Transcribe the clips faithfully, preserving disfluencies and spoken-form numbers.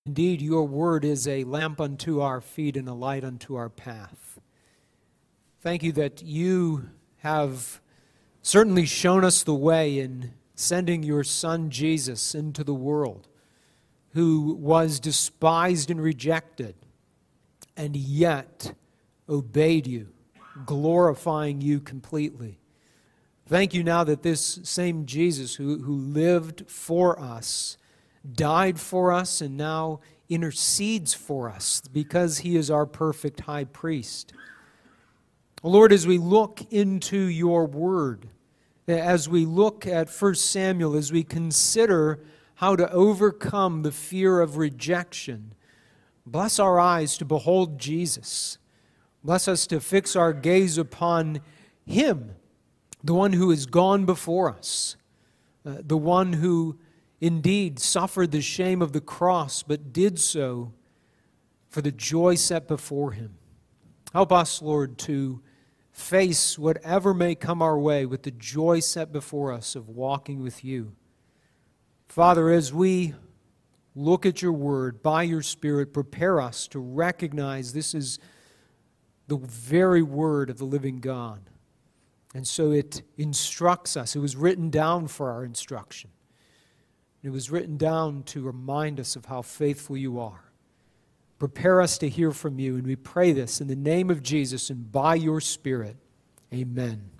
Indeed, your word is a lamp unto our feet and a light unto our path. Thank you that you have certainly shown us the way in sending your Son Jesus into the world, who was despised and rejected, and yet obeyed you, glorifying you completely. Thank you now that this same Jesus who, who lived for us, died for us, and now intercedes for us because he is our perfect high priest. Lord, as we look into your word, as we look at First Samuel, as we consider how to overcome the fear of rejection, bless our eyes to behold Jesus. Bless us to fix our gaze upon him, the one who has gone before us, uh, the one who indeed suffered the shame of the cross, but did so for the joy set before him. Help us, Lord, to face whatever may come our way with the joy set before us of walking with you. Father, as we look at your word, by your Spirit, prepare us to recognize this is the very word of the living God. And so it instructs us. It was written down for our instruction. It was written down to remind us of how faithful you are. Prepare us to hear from you, and we pray this in the name of Jesus and by your Spirit. Amen.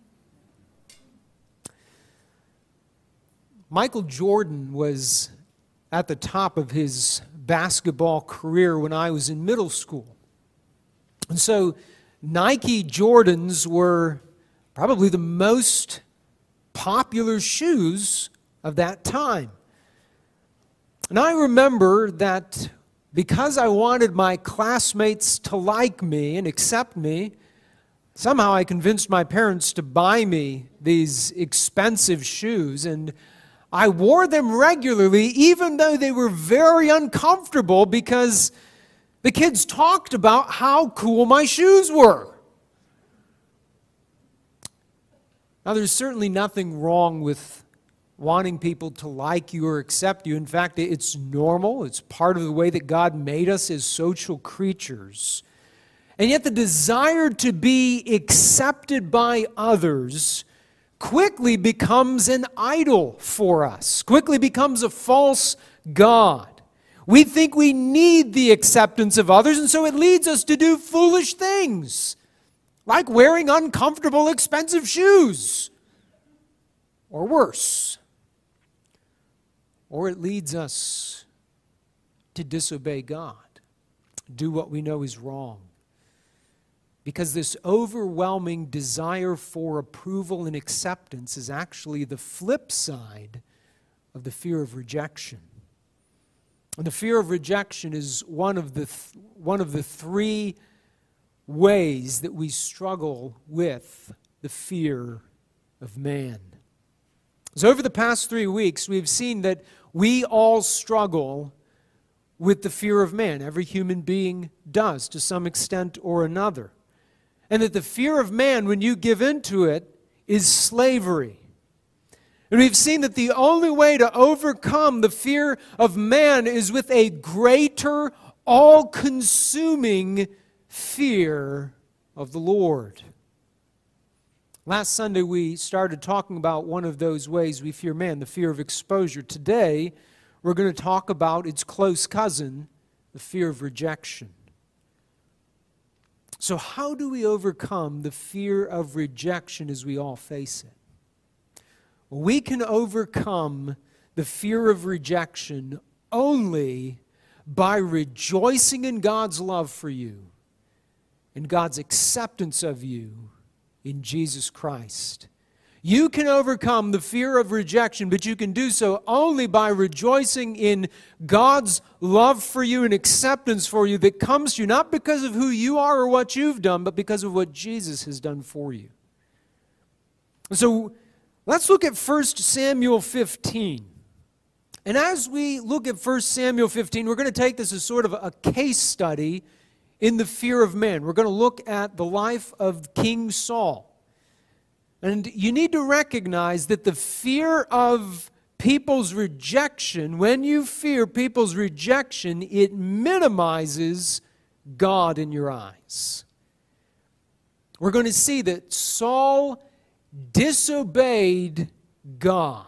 Michael Jordan was at the top of his basketball career when I was in middle school. And so Nike Jordans were probably the most popular shoes of that time. And I remember that because I wanted my classmates to like me and accept me, somehow I convinced my parents to buy me these expensive shoes, and I wore them regularly even though they were very uncomfortable because the kids talked about how cool my shoes were. Now, there's certainly nothing wrong with wanting people to like you or accept you. In fact, it's normal. It's part of the way that God made us as social creatures. And yet the desire to be accepted by others quickly becomes an idol for us, quickly becomes a false god. We think we need the acceptance of others, and so it leads us to do foolish things, like wearing uncomfortable, expensive shoes, or worse. Or it leads us to disobey God, do what we know is wrong. Because this overwhelming desire for approval and acceptance is actually the flip side of the fear of rejection. And the fear of rejection is one of the th- one of the three ways that we struggle with the fear of man. So over the past three weeks, we've seen that we all struggle with the fear of man. Every human being does to some extent or another. And that the fear of man, when you give into it, is slavery. And we've seen that the only way to overcome the fear of man is with a greater, all-consuming fear of the Lord. Last Sunday we started talking about one of those ways we fear man, the fear of exposure. Today we're going to talk about its close cousin, the fear of rejection. So how do we overcome the fear of rejection as we all face it? Well, we can overcome the fear of rejection only by rejoicing in God's love for you and God's acceptance of you in Jesus Christ. You can overcome the fear of rejection, but you can do so only by rejoicing in God's love for you and acceptance for you that comes to you, not because of who you are or what you've done, but because of what Jesus has done for you. So let's look at First Samuel fifteen. And as we look at First Samuel fifteen, we're going to take this as sort of a case study in the fear of man. We're going to look at the life of King Saul. And you need to recognize that the fear of people's rejection, when you fear people's rejection, it minimizes God in your eyes. We're going to see that Saul disobeyed God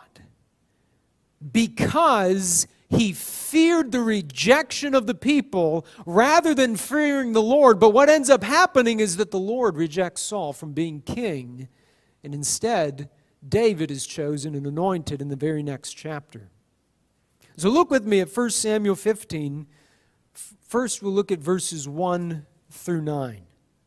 because he feared the rejection of the people rather than fearing the Lord. But what ends up happening is that the Lord rejects Saul from being king, and instead, David is chosen and anointed in the very next chapter. So look with me at First Samuel fifteen. First, we'll look at verses one through nine.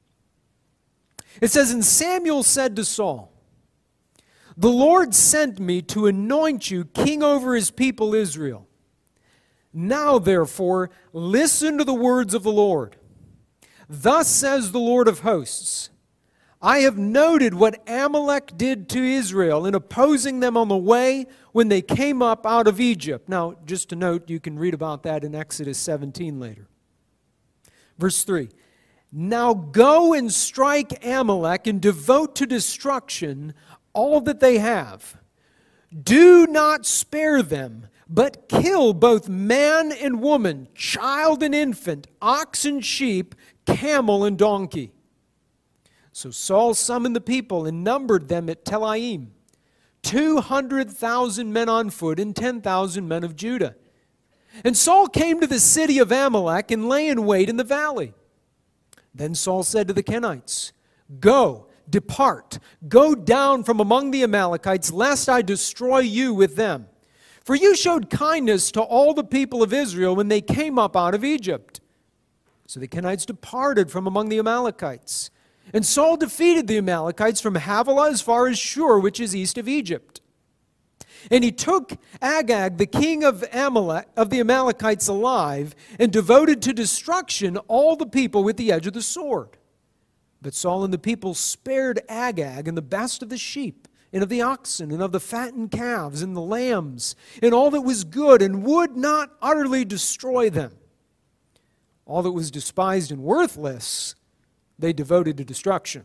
It says, "And Samuel said to Saul, 'The Lord sent me to anoint you king over his people Israel. Now, therefore, listen to the words of the Lord. Thus says the Lord of hosts, I have noted what Amalek did to Israel in opposing them on the way when they came up out of Egypt.'" Now, just to note, you can read about that in Exodus seventeen later. Verse three, "Now go and strike Amalek and devote to destruction all that they have. Do not spare them, but kill both man and woman, child and infant, ox and sheep, camel and donkey." So Saul summoned the people and numbered them at Telaim, two hundred thousand men on foot and ten thousand men of Judah. And Saul came to the city of Amalek and lay in wait in the valley. Then Saul said to the Kenites, "Go, depart, go down from among the Amalekites, lest I destroy you with them. For you showed kindness to all the people of Israel when they came up out of Egypt." So the Kenites departed from among the Amalekites. And Saul defeated the Amalekites from Havilah as far as Shur, which is east of Egypt. And he took Agag, the king of Amalek, of the Amalekites, alive, and devoted to destruction all the people with the edge of the sword. But Saul and the people spared Agag and the best of the sheep, and of the oxen, and of the fattened calves, and the lambs, and all that was good, and would not utterly destroy them. All that was despised and worthless they devoted to destruction.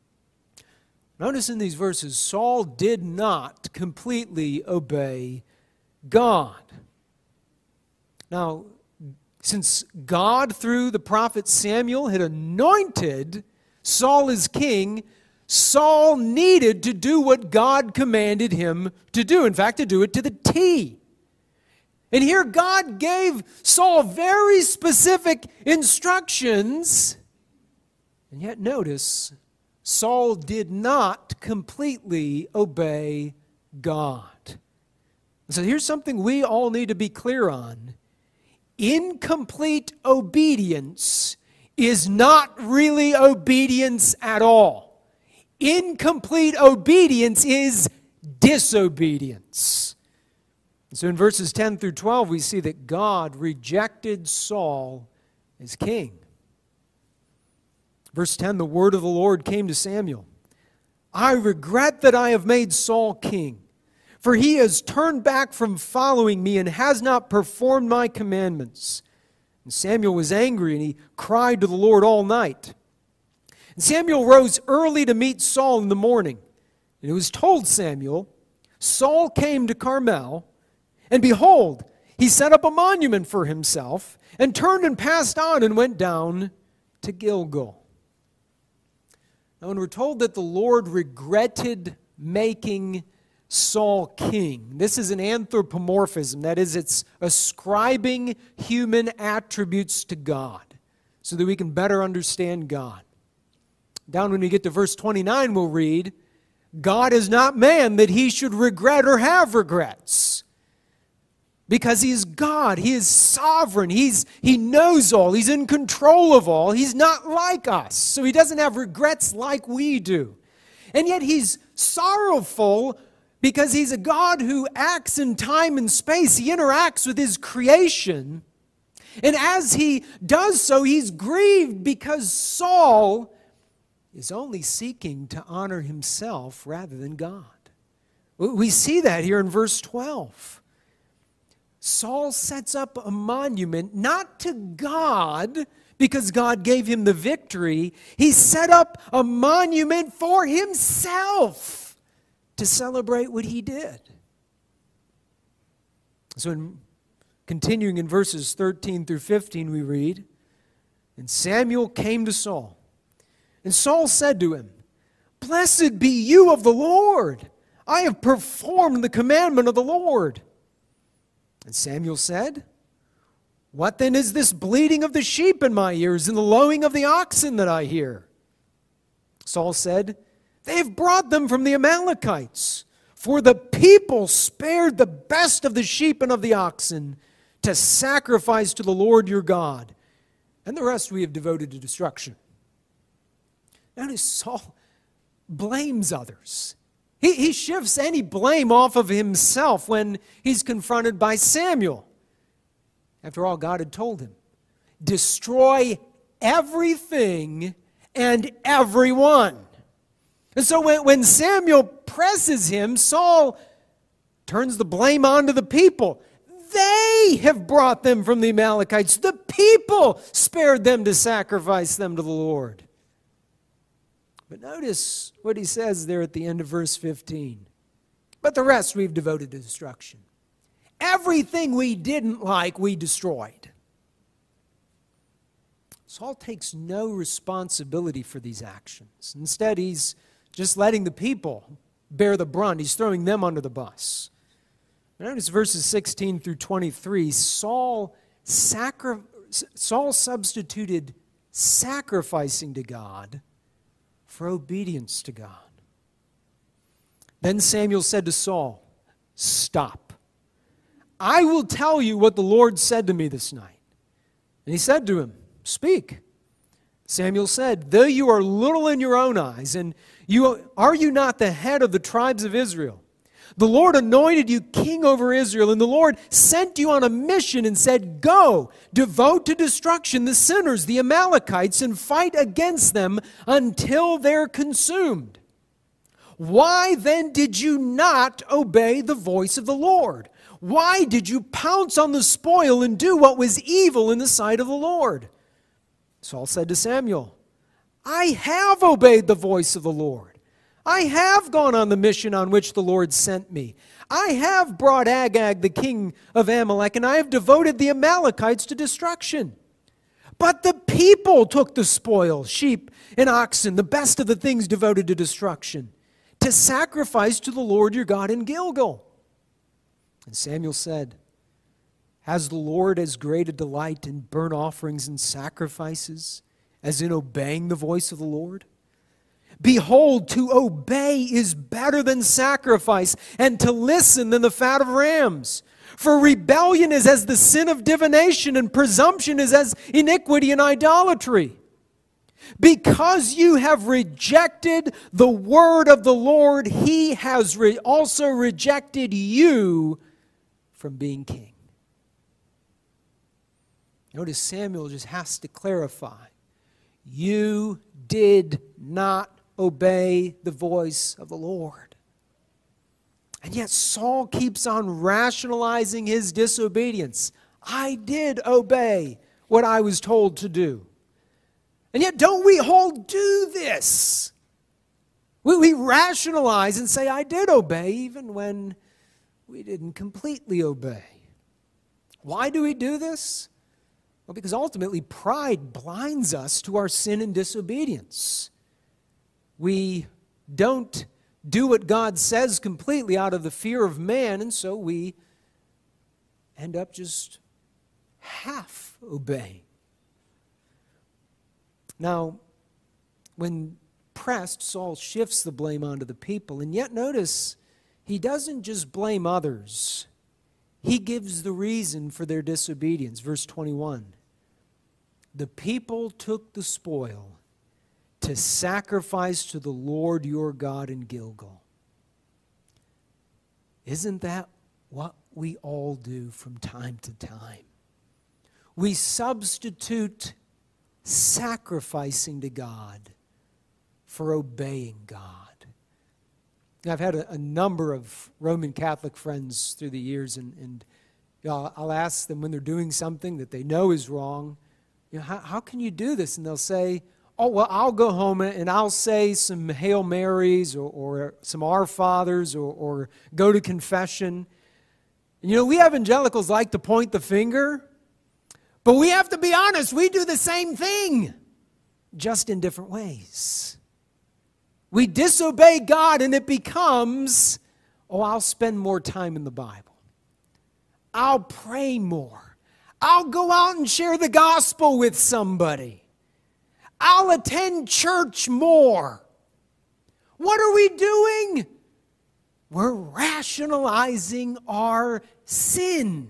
Notice in these verses, Saul did not completely obey God. Now, since God, through the prophet Samuel, had anointed Saul as king, Saul needed to do what God commanded him to do. In fact, to do it to the T. And here God gave Saul very specific instructions. And yet notice, Saul did not completely obey God. So here's something we all need to be clear on. Incomplete obedience is not really obedience at all. Incomplete obedience is disobedience. So in verses ten through twelve, we see that God rejected Saul as king. Verse ten, "The word of the Lord came to Samuel. I regret that I have made Saul king, for he has turned back from following me and has not performed my commandments." And Samuel was angry, and he cried to the Lord all night. And Samuel rose early to meet Saul in the morning. And it was told Samuel, Saul came to Carmel, and behold, he set up a monument for himself, and turned and passed on and went down to Gilgal. Now, when we're told that the Lord regretted making Saul king, this is an anthropomorphism. That is, it's ascribing human attributes to God so that we can better understand God. Down when we get to verse twenty-nine, we'll read, "God is not man that he should regret or have regrets." Because he is God. He is sovereign. He's, he knows all. He's in control of all. He's not like us. So he doesn't have regrets like we do. And yet he's sorrowful because he's a God who acts in time and space. He interacts with his creation. And as he does so, he's grieved because Saul is only seeking to honor himself rather than God. We see that here in verse twelve. Saul sets up a monument, not to God, because God gave him the victory. He set up a monument for himself to celebrate what he did. So in, continuing in verses thirteen through fifteen, we read, "And Samuel came to Saul, and Saul said to him, 'Blessed be you of the Lord. I have performed the commandment of the Lord.' And Samuel said, 'What then is this bleating of the sheep in my ears and the lowing of the oxen that I hear?' Saul said, 'They have brought them from the Amalekites, for the people spared the best of the sheep and of the oxen to sacrifice to the Lord your God, and the rest we have devoted to destruction.'" Notice Saul blames others. He, he shifts any blame off of himself when he's confronted by Samuel. After all, God had told him, destroy everything and everyone. And so when, when Samuel presses him, Saul turns the blame onto the people. They have brought them from the Amalekites. The people spared them to sacrifice them to the Lord. But notice what he says there at the end of verse fifteen. "But the rest we've devoted to destruction." Everything we didn't like, we destroyed. Saul takes no responsibility for these actions. Instead, he's just letting the people bear the brunt. He's throwing them under the bus. Notice verses sixteen through twenty-three. Saul, sacri- Saul substituted sacrificing to God for obedience to God. Then Samuel said to Saul, "Stop. I will tell you what the Lord said to me this night." And he said to him, "Speak." Samuel said, "Though you are little in your own eyes, and you are you not the head of the tribes of Israel? The Lord anointed you king over Israel, and the Lord sent you on a mission and said, 'Go, devote to destruction the sinners, the Amalekites, and fight against them until they're consumed.' Why then did you not obey the voice of the Lord? Why did you pounce on the spoil and do what was evil in the sight of the Lord?" Saul said to Samuel, "I have obeyed the voice of the Lord. I have gone on the mission on which the Lord sent me. I have brought Agag, the king of Amalek, and I have devoted the Amalekites to destruction. But the people took the spoil, sheep and oxen, the best of the things devoted to destruction, to sacrifice to the Lord your God in Gilgal." And Samuel said, "Has the Lord as great a delight in burnt offerings and sacrifices as in obeying the voice of the Lord? Behold, to obey is better than sacrifice, and to listen than the fat of rams. For rebellion is as the sin of divination, and presumption is as iniquity and idolatry. Because you have rejected the word of the Lord, he has re- also rejected you from being king." Notice Samuel just has to clarify. You did not obey the voice of the Lord. And yet Saul keeps on rationalizing his disobedience. I did obey what I was told to do. And yet don't we all do this? We, we rationalize and say, I did obey, even when we didn't completely obey. Why do we do this? Well, because ultimately pride blinds us to our sin and disobedience. We don't do what God says completely out of the fear of man, and so we end up just half obeying. Now, when pressed, Saul shifts the blame onto the people, and yet notice, he doesn't just blame others. He gives the reason for their disobedience. Verse twenty-one. The people took the spoil to sacrifice to the Lord your God in Gilgal. Isn't that what we all do from time to time? We substitute sacrificing to God for obeying God. I've had a, a number of Roman Catholic friends through the years, and, and you know, I'll ask them when they're doing something that they know is wrong, you know, how, how can you do this? And they'll say, oh, well, I'll go home and I'll say some Hail Marys or, or some Our Fathers or, or go to confession. You know, we evangelicals like to point the finger, but we have to be honest, we do the same thing, just in different ways. We disobey God and it becomes, oh, I'll spend more time in the Bible. I'll pray more. I'll go out and share the gospel with somebody. I'll attend church more. What are we doing? We're rationalizing our sin.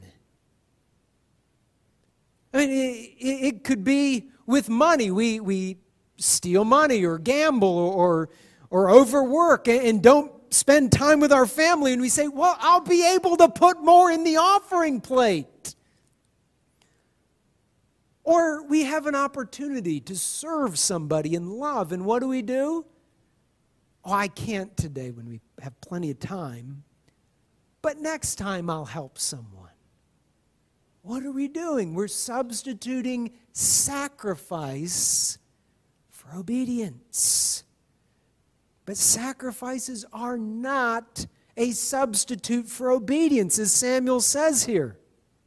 I mean, it, it could be with money. We, we steal money or gamble or, or overwork and don't spend time with our family. And we say, well, I'll be able to put more in the offering plate. Or we have an opportunity to serve somebody in love. And what do we do? Oh, I can't today when we have plenty of time, but next time I'll help someone. What are we doing? We're substituting sacrifice for obedience. But sacrifices are not a substitute for obedience, as Samuel says here.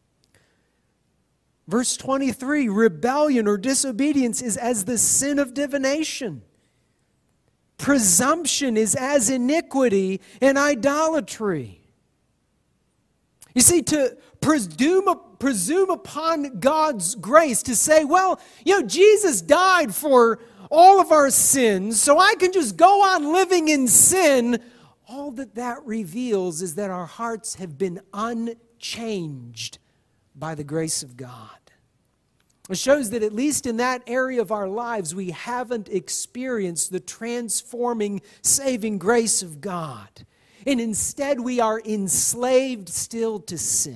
Verse twenty-three, rebellion or disobedience is as the sin of divination. Presumption is as iniquity and idolatry. You see, to presume, presume upon God's grace, to say, well, you know, Jesus died for all of our sins, so I can just go on living in sin. All that that reveals is that our hearts have been unchanged by the grace of God. It shows that at least in that area of our lives, we haven't experienced the transforming, saving grace of God. And instead, we are enslaved still to sin.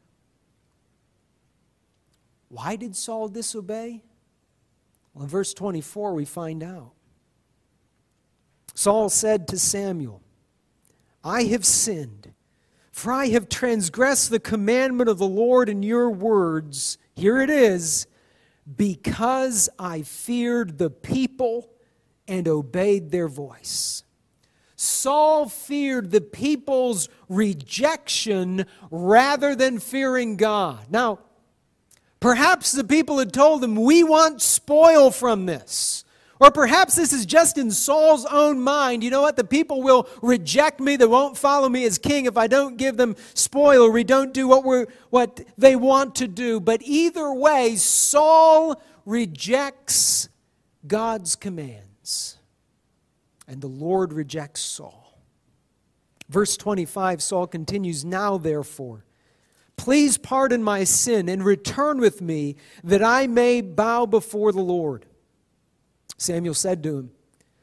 Why did Saul disobey? Well, in verse twenty-four, we find out. Saul said to Samuel, I have sinned, for I have transgressed the commandment of the Lord in your words. Here it is. Because I feared the people and obeyed their voice. Saul feared the people's rejection rather than fearing God. Now, perhaps the people had told him, we want spoil from this. Or perhaps this is just in Saul's own mind. You know what? The people will reject me. They won't follow me as king if I don't give them spoil or we don't do what, we're, what they want to do. But either way, Saul rejects God's commands. And the Lord rejects Saul. Verse twenty-five, Saul continues, now therefore, please pardon my sin and return with me that I may bow before the Lord. Samuel said to him,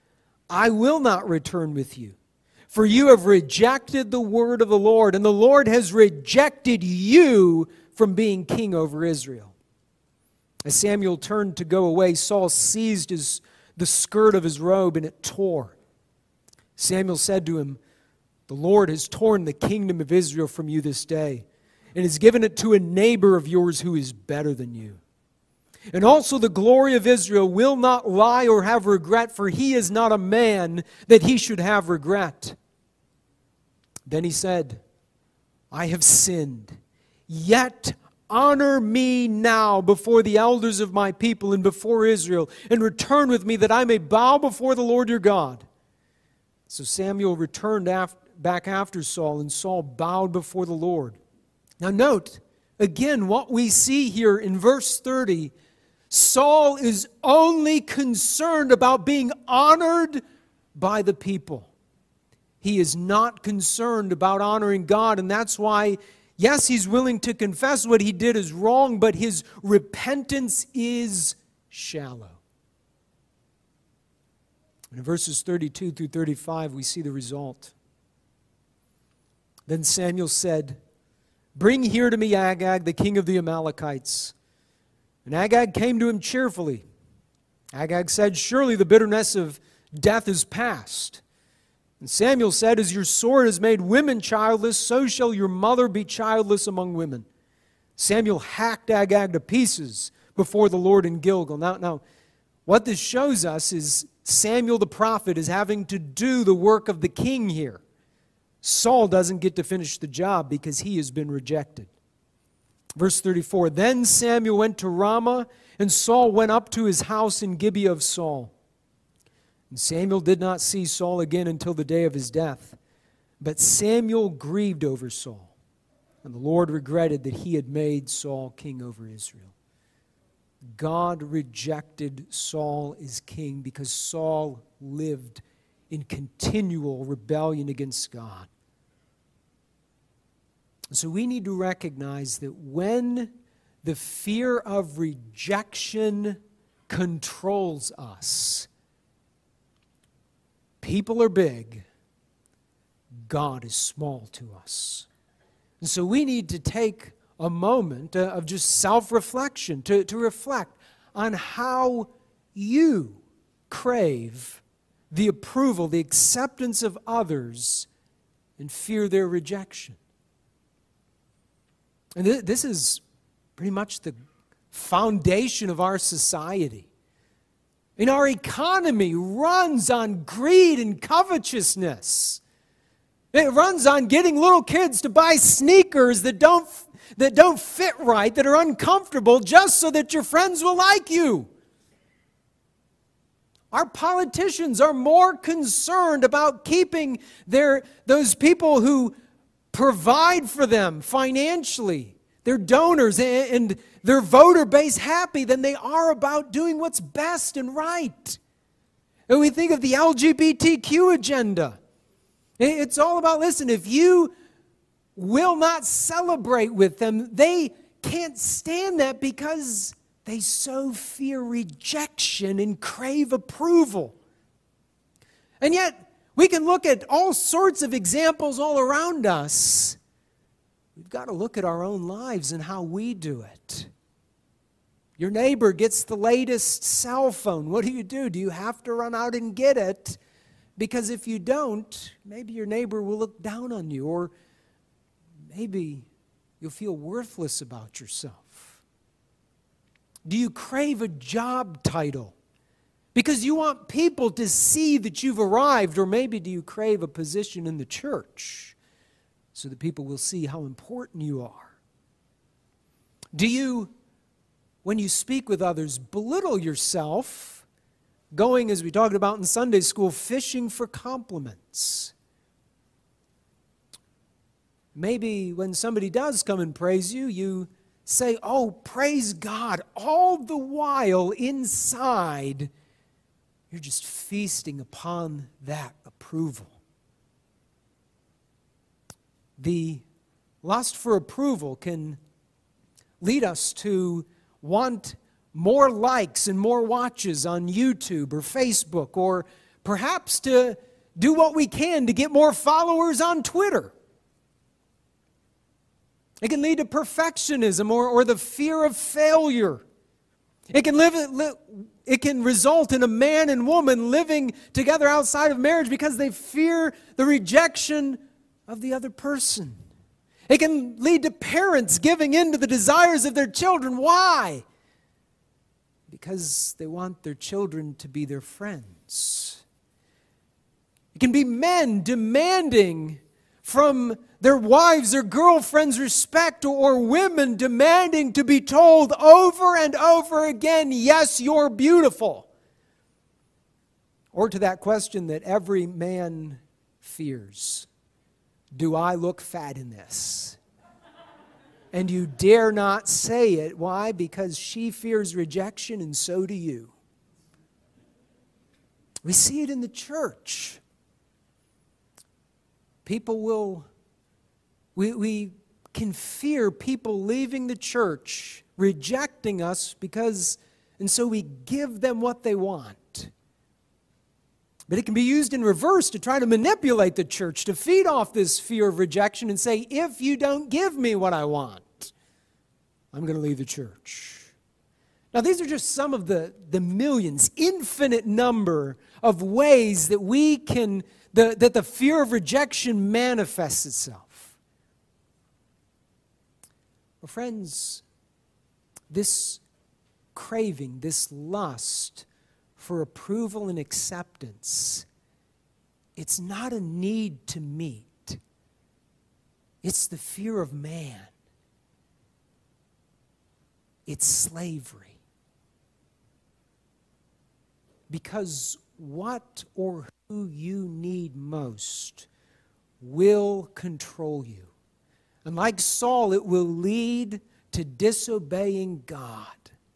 I will not return with you, for you have rejected the word of the Lord, and the Lord has rejected you from being king over Israel. As Samuel turned to go away, Saul seized his, the skirt of his robe, and it tore. Samuel said to him, the Lord has torn the kingdom of Israel from you this day, and has given it to a neighbor of yours who is better than you. And also the glory of Israel will not lie or have regret, for he is not a man that he should have regret. Then he said, I have sinned, yet honor me now before the elders of my people and before Israel, and return with me that I may bow before the Lord your God. So Samuel returned after, back after Saul, and Saul bowed before the Lord. Now note, again, what we see here in verse thirty, Saul is only concerned about being honored by the people. He is not concerned about honoring God, and that's why, yes, he's willing to confess what he did is wrong, but his repentance is shallow. And in verses thirty-two through thirty-five, we see the result. Then Samuel said, bring here to me Agag, the king of the Amalekites. And Agag came to him cheerfully. Agag said, surely the bitterness of death is past. And Samuel said, as your sword has made women childless, so shall your mother be childless among women. Samuel hacked Agag to pieces before the Lord in Gilgal. Now, now, what this shows us is Samuel the prophet is having to do the work of the king here. Saul doesn't get to finish the job because he has been rejected. Verse thirty-four, then Samuel went to Ramah, and Saul went up to his house in Gibeah of Saul. And Samuel did not see Saul again until the day of his death. But Samuel grieved over Saul, and the Lord regretted that he had made Saul king over Israel. God rejected Saul as king because Saul lived in continual rebellion against God. So we need to recognize that when the fear of rejection controls us, people are big, God is small to us. And so we need to take a moment of just self-reflection to, to reflect on how you crave the approval, the acceptance of others, and fear their rejection. And th- this is pretty much the foundation of our society. And our economy runs on greed and covetousness. It runs on getting little kids to buy sneakers that don't, that don't fit right, that are uncomfortable, just so that your friends will like you. Our politicians are more concerned about keeping their, those people who provide for them financially, their donors and their voter base happy than they are about doing what's best and right. And we think of the L G B T Q agenda. It's all about, listen, if you will not celebrate with them, they can't stand that because they so fear rejection and crave approval. And yet, we can look at all sorts of examples all around us. We've got to look at our own lives and how we do it. Your neighbor gets the latest cell phone. What do you do? Do you have to run out and get it? Because if you don't, maybe your neighbor will look down on you, or maybe you'll feel worthless about yourself. Do you crave a job title because you want people to see that you've arrived? Or maybe do you crave a position in the church so that people will see how important you are? Do you, when you speak with others, belittle yourself, going, as we talked about in Sunday school, fishing for compliments? Maybe when somebody does come and praise you, you say, oh, praise God, all the while inside, you're just feasting upon that approval. The lust for approval can lead us to want more likes and more watches on YouTube or Facebook, or perhaps to do what we can to get more followers on Twitter. It can lead to perfectionism or, or the fear of failure. It can live, it can result in a man and woman living together outside of marriage because they fear the rejection of the other person. It can lead to parents giving in to the desires of their children. Why? Because they want their children to be their friends. It can be men demanding from their wives or girlfriends respect, or women demanding to be told over and over again, yes, you're beautiful. Or to that question that every man fears, do I look fat in this? And you dare not say it. Why? Because she fears rejection, and so do you. We see it in the church. People will, we, we can fear people leaving the church, rejecting us, because, and so we give them what they want. But it can be used in reverse to try to manipulate the church, to feed off this fear of rejection and say, if you don't give me what I want, I'm going to leave the church. Now, these are just some of the, the millions, infinite number of ways that we can, the, that the fear of rejection manifests itself. Well, friends, this craving, this lust for approval and acceptance, it's not a need to meet. It's the fear of man. It's slavery. Because what or who you need most will control you. And like Saul, it will lead to disobeying God.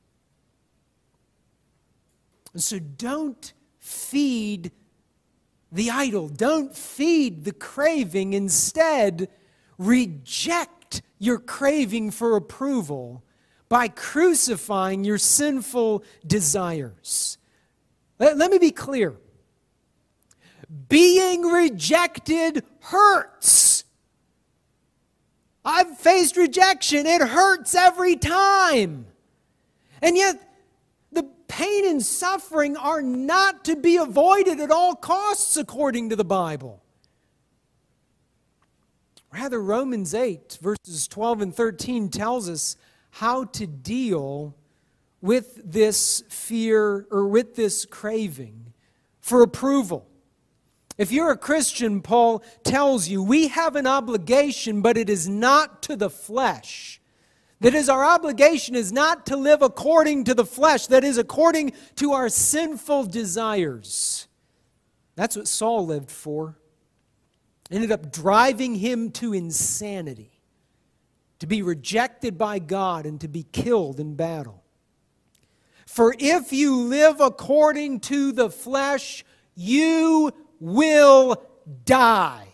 And so don't feed the idol. Don't feed the craving. Instead, reject your craving for approval by crucifying your sinful desires. Let, let me be clear. Being rejected hurts. I've faced rejection. It hurts every time. And yet, the pain and suffering are not to be avoided at all costs, according to the Bible. Rather, Romans eight, verses twelve and thirteen tells us how to deal with this fear or with this craving for approval. If you're a Christian, Paul tells you, we have an obligation, but it is not to the flesh. That is, our obligation is not to live according to the flesh, that is, according to our sinful desires. That's what Saul lived for. Ended up driving him to insanity, to be rejected by God and to be killed in battle. For if you live according to the flesh, you will die.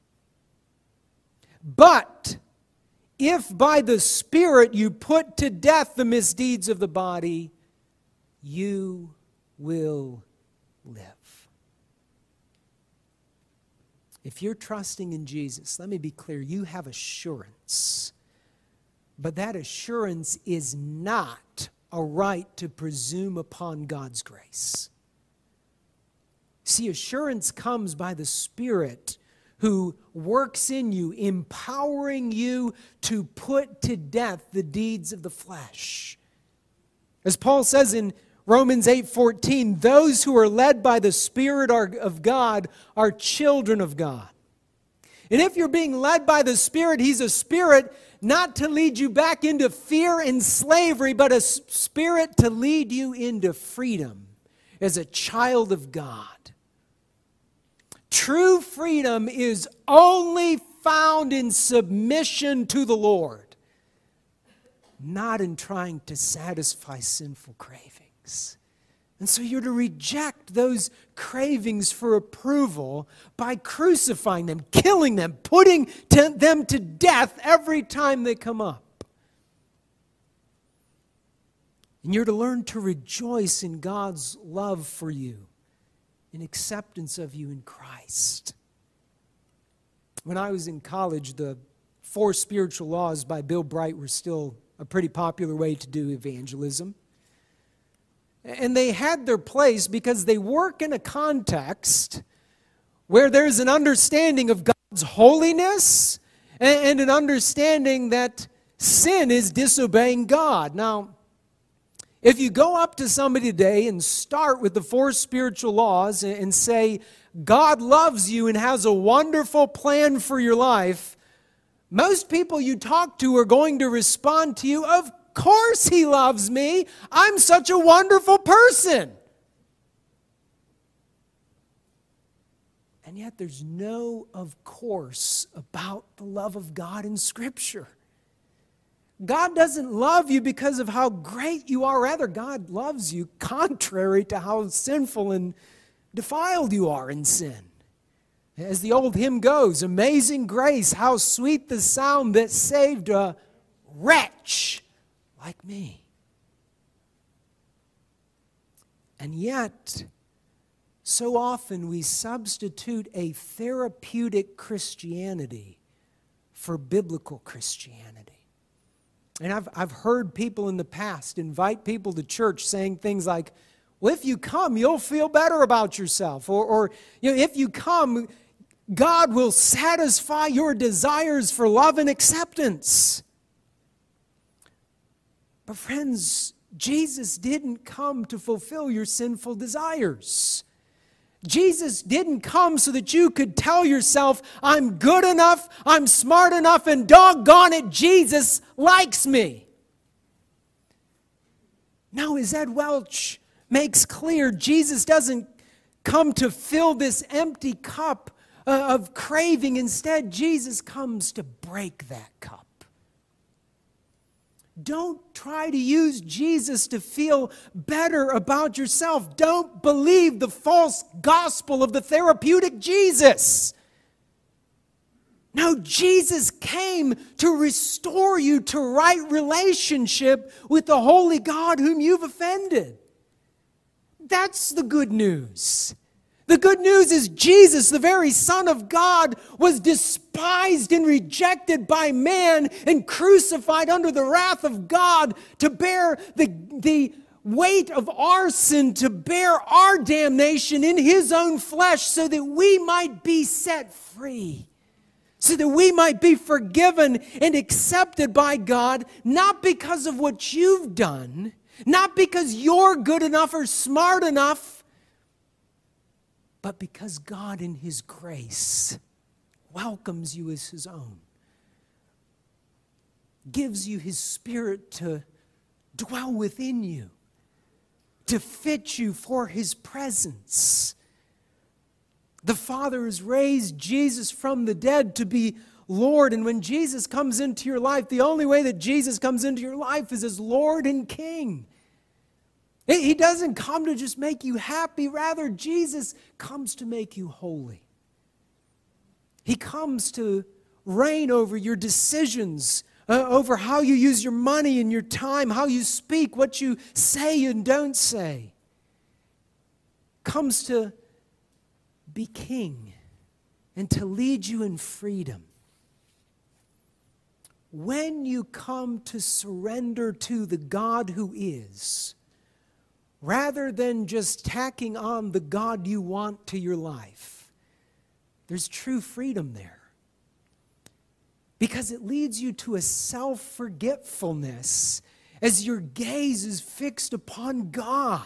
But if by the Spirit you put to death the misdeeds of the body, you will live. If you're trusting in Jesus, let me be clear, you have assurance. But that assurance is not a right to presume upon God's grace. See, assurance comes by the Spirit who works in you, empowering you to put to death the deeds of the flesh. As Paul says in Romans eight fourteen, those who are led by the Spirit of God are children of God. And if you're being led by the Spirit, He's a Spirit not to lead you back into fear and slavery, but a Spirit to lead you into freedom as a child of God. True freedom is only found in submission to the Lord, not in trying to satisfy sinful cravings. And so you're to reject those cravings for approval by crucifying them, killing them, putting to them to death every time they come up. And you're to learn to rejoice in God's love for you, in acceptance of you in Christ. When I was in college, the Four Spiritual Laws by Bill Bright were still a pretty popular way to do evangelism. And they had their place because they work in a context where there's an understanding of God's holiness and an understanding that sin is disobeying God. Now, if you go up to somebody today and start with the four spiritual laws and say, God loves you and has a wonderful plan for your life, most people you talk to are going to respond to you, of course He loves me. I'm such a wonderful person. And yet there's no of course about the love of God in Scripture. God doesn't love you because of how great you are. Rather, God loves you contrary to how sinful and defiled you are in sin. As the old hymn goes, amazing grace, how sweet the sound that saved a wretch like me. And yet, so often we substitute a therapeutic Christianity for biblical Christianity. And I've, I've heard people in the past invite people to church saying things like, well, if you come, you'll feel better about yourself. Or, or you know, if you come, God will satisfy your desires for love and acceptance. But friends, Jesus didn't come to fulfill your sinful desires. Jesus didn't come so that you could tell yourself, I'm good enough, I'm smart enough, and doggone it, Jesus likes me. No, as Ed Welch makes clear, Jesus doesn't come to fill this empty cup uh, of craving. Instead, Jesus comes to break that cup. Don't try to use Jesus to feel better about yourself. Don't believe the false gospel of the therapeutic Jesus. No, Jesus came to restore you to right relationship with the holy God whom you've offended. That's the good news. The good news is Jesus, the very Son of God, was despised and rejected by man and crucified under the wrath of God to bear the, the weight of our sin, to bear our damnation in His own flesh so that we might be set free, so that we might be forgiven and accepted by God, not because of what you've done, not because you're good enough or smart enough, but because God in His grace welcomes you as His own, gives you His Spirit to dwell within you, to fit you for His presence. The Father has raised Jesus from the dead to be Lord, and when Jesus comes into your life, the only way that Jesus comes into your life is as Lord and King. He doesn't come to just make you happy. Rather, Jesus comes to make you holy. He comes to reign over your decisions, uh, over how you use your money and your time, how you speak, what you say and don't say. Comes to be king and to lead you in freedom. When you come to surrender to the God who is, rather than just tacking on the God you want to your life, there's true freedom there. Because it leads you to a self-forgetfulness as your gaze is fixed upon God.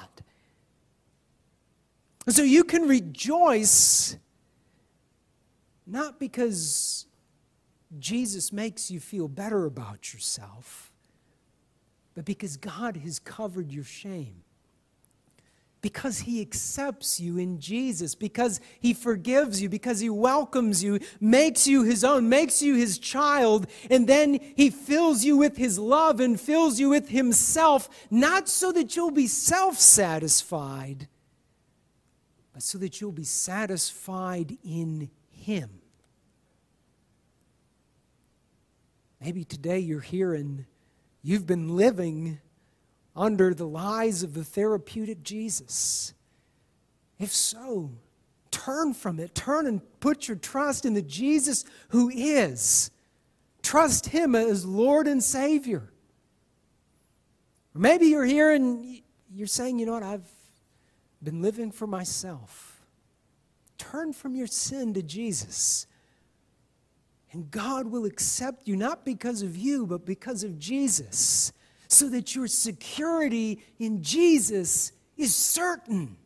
So you can rejoice, not because Jesus makes you feel better about yourself, but because God has covered your shame. Because He accepts you in Jesus, because He forgives you, because He welcomes you, makes you His own, makes you His child, and then He fills you with His love and fills you with Himself, not so that you'll be self-satisfied, but so that you'll be satisfied in Him. Maybe today you're here and you've been living under the lies of the therapeutic Jesus. If so, turn from it. Turn and put your trust in the Jesus who is. Trust Him as Lord and Savior. Or maybe you're here and you're saying, you know what, I've been living for myself. Turn from your sin to Jesus. And God will accept you, not because of you, but because of Jesus, so that your security in Jesus is certain.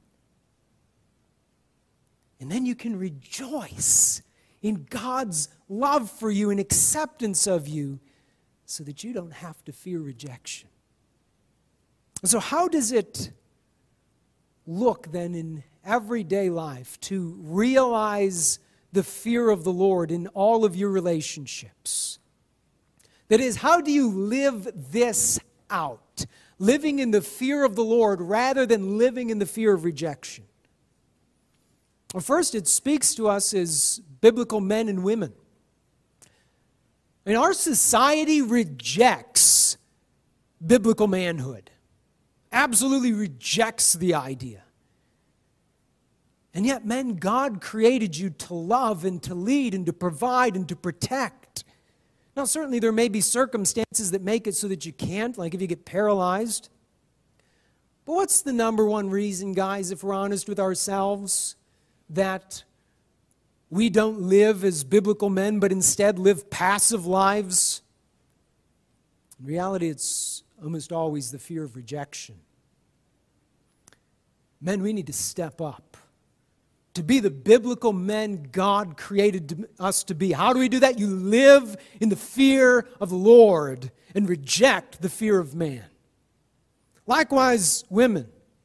And then you can rejoice in God's love for you and acceptance of you, so that you don't have to fear rejection. So how does it look then in everyday life to realize the fear of the Lord in all of your relationships? That is, how do you live this out? Living in the fear of the Lord rather than living in the fear of rejection. Well, first, it speaks to us as biblical men and women. I mean, our society rejects biblical manhood. Absolutely rejects the idea. And yet, men, God created you to love and to lead and to provide and to protect. Now, certainly there may be circumstances that make it so that you can't, like if you get paralyzed. But what's the number one reason, guys, if we're honest with ourselves, that we don't live as biblical men, but instead live passive lives? In reality, it's almost always the fear of rejection. Men, we need to step up. to be the biblical men God created us to be. How do we do that? You live in the fear of the Lord and reject the fear of man. Likewise, women.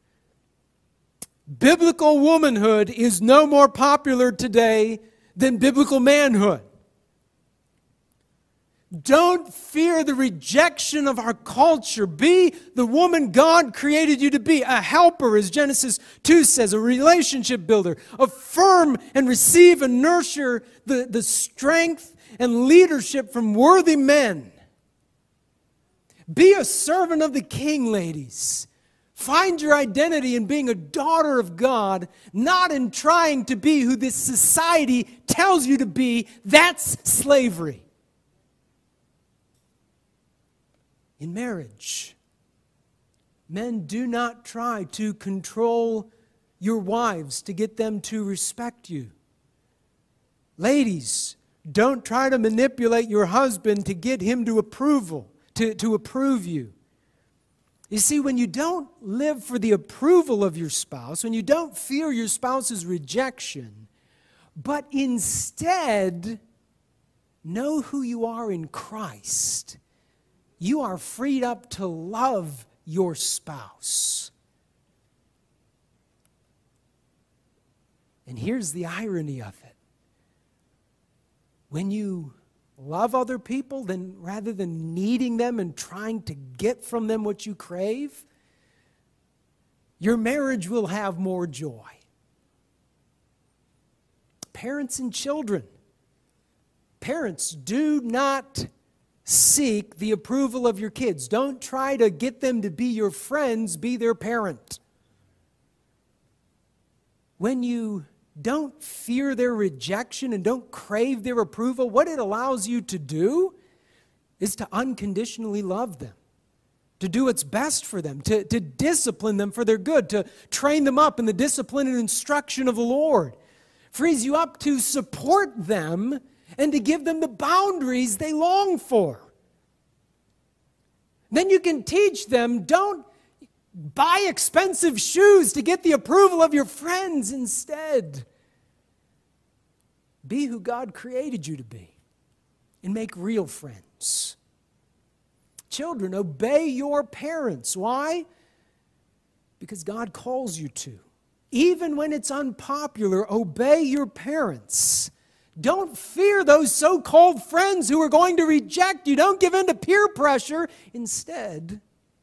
Biblical womanhood is no more popular today than biblical manhood. Don't fear the rejection of our culture. Be the woman God created you to be, a helper, as Genesis two says, a relationship builder. Affirm and receive and nurture the, the strength and leadership from worthy men. Be a servant of the King, ladies. Find your identity in being a daughter of God, not in trying to be who this society tells you to be. That's slavery. In marriage, men, do not try to control your wives to get them to respect you. Ladies, don't try to manipulate your husband to get him to approval, to, to approve you. You see, when you don't live for the approval of your spouse, when you don't fear your spouse's rejection, but instead know who you are in Christ, you are freed up to love your spouse. And here's the irony of it. When you love other people, then rather than needing them and trying to get from them what you crave, your marriage will have more joy. Parents and children. Parents, do not seek the approval of your kids. Don't try to get them to be your friends, be their parent. When you don't fear their rejection and don't crave their approval, what it allows you to do is to unconditionally love them, to do what's best for them, to, to discipline them for their good, to train them up in the discipline and instruction of the Lord. Frees you up to support them and to give them the boundaries they long for. Then you can teach them, don't buy expensive shoes to get the approval of your friends. Instead, be who God created you to be and make real friends. Children, obey your parents. Why? Because God calls you to. Even when it's unpopular, obey your parents. Don't fear those so-called friends who are going to reject you. Don't give in to peer pressure. Instead,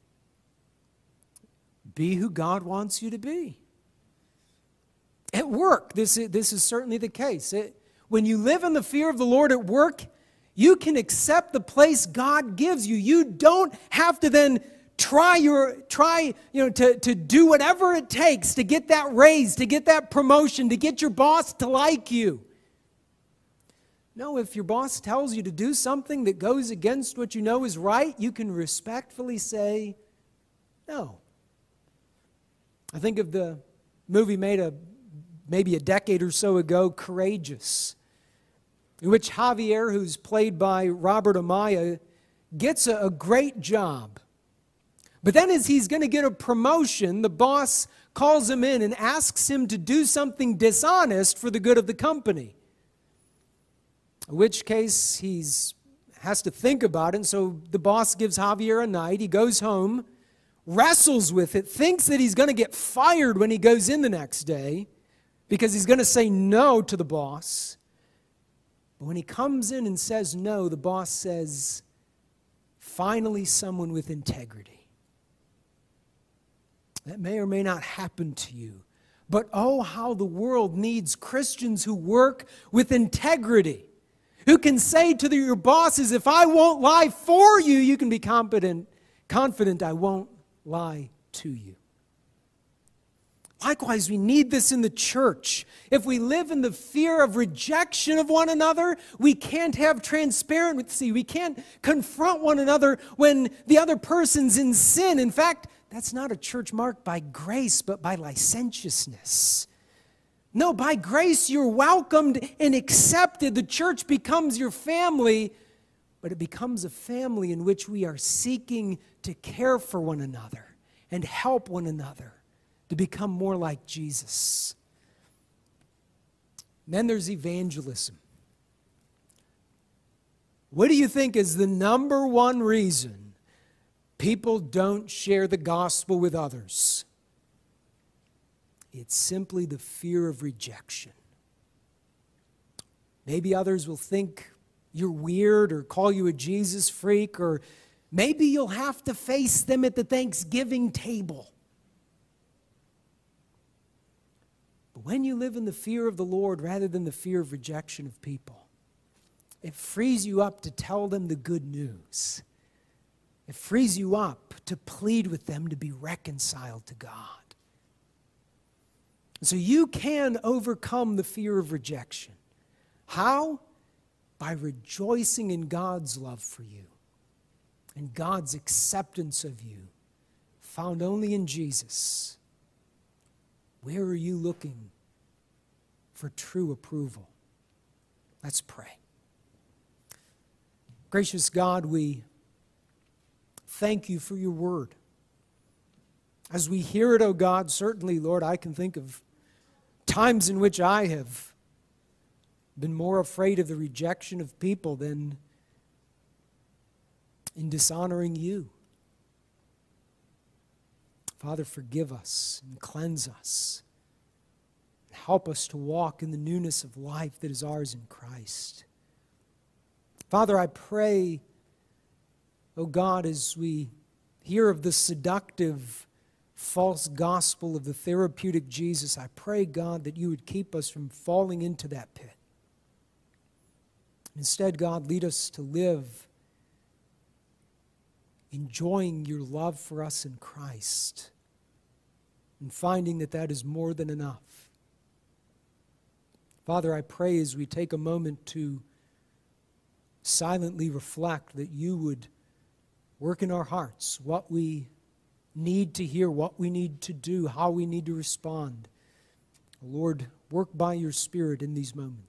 be who God wants you to be. At work, this is, this is certainly the case. It, when you live in the fear of the Lord at work, you can accept the place God gives you. You don't have to then try your try you know to, to do whatever it takes to get that raise, to get that promotion, to get your boss to like you. No, if your boss tells you to do something that goes against what you know is right, you can respectfully say no. I think of the movie made a, maybe a decade or so ago, Courageous, in which Javier, who's played by Robert Amaya, gets a, a great job. But then as he's going to get a promotion, the boss calls him in and asks him to do something dishonest for the good of the company. In which case, he has to think about it, and so the boss gives Javier a night. He goes home, wrestles with it, thinks that he's going to get fired when he goes in the next day because he's going to say no to the boss. But when he comes in and says no, the boss says, finally someone with integrity. That may or may not happen to you, but oh, how the world needs Christians who work with integrity, who can say to the, your bosses, if I won't lie for you, you can be confident, confident I won't lie to you. Likewise, we need this in the church. If we live in the fear of rejection of one another, we can't have transparency. We can't confront one another when the other person's in sin. In fact, that's not a church marked by grace, but by licentiousness. No, by grace you're welcomed and accepted. The church becomes your family, but it becomes a family in which we are seeking to care for one another and help one another to become more like Jesus. And then there's evangelism. What do you think is the number one reason people don't share the gospel with others? It's simply the fear of rejection. Maybe others will think you're weird or call you a Jesus freak, or maybe you'll have to face them at the Thanksgiving table. But when you live in the fear of the Lord rather than the fear of rejection of people, it frees you up to tell them the good news. It frees you up to plead with them to be reconciled to God. And so you can overcome the fear of rejection. How? By rejoicing in God's love for you and God's acceptance of you, found only in Jesus. Where are you looking for true approval? Let's pray. Gracious God, we thank you for your word. As we hear it, O God, certainly, Lord, I can think of times in which I have been more afraid of the rejection of people than in dishonoring you. Father, forgive us and cleanse us. Help us to walk in the newness of life that is ours in Christ. Father, I pray, oh God, as we hear of the seductive false gospel of the therapeutic Jesus, I pray, God, that you would keep us from falling into that pit. Instead, God, lead us to live enjoying your love for us in Christ and finding that that is more than enough. Father, I pray as we take a moment to silently reflect that you would work in our hearts what we need to hear, what we need to do, how we need to respond. Lord, work by your Spirit in these moments.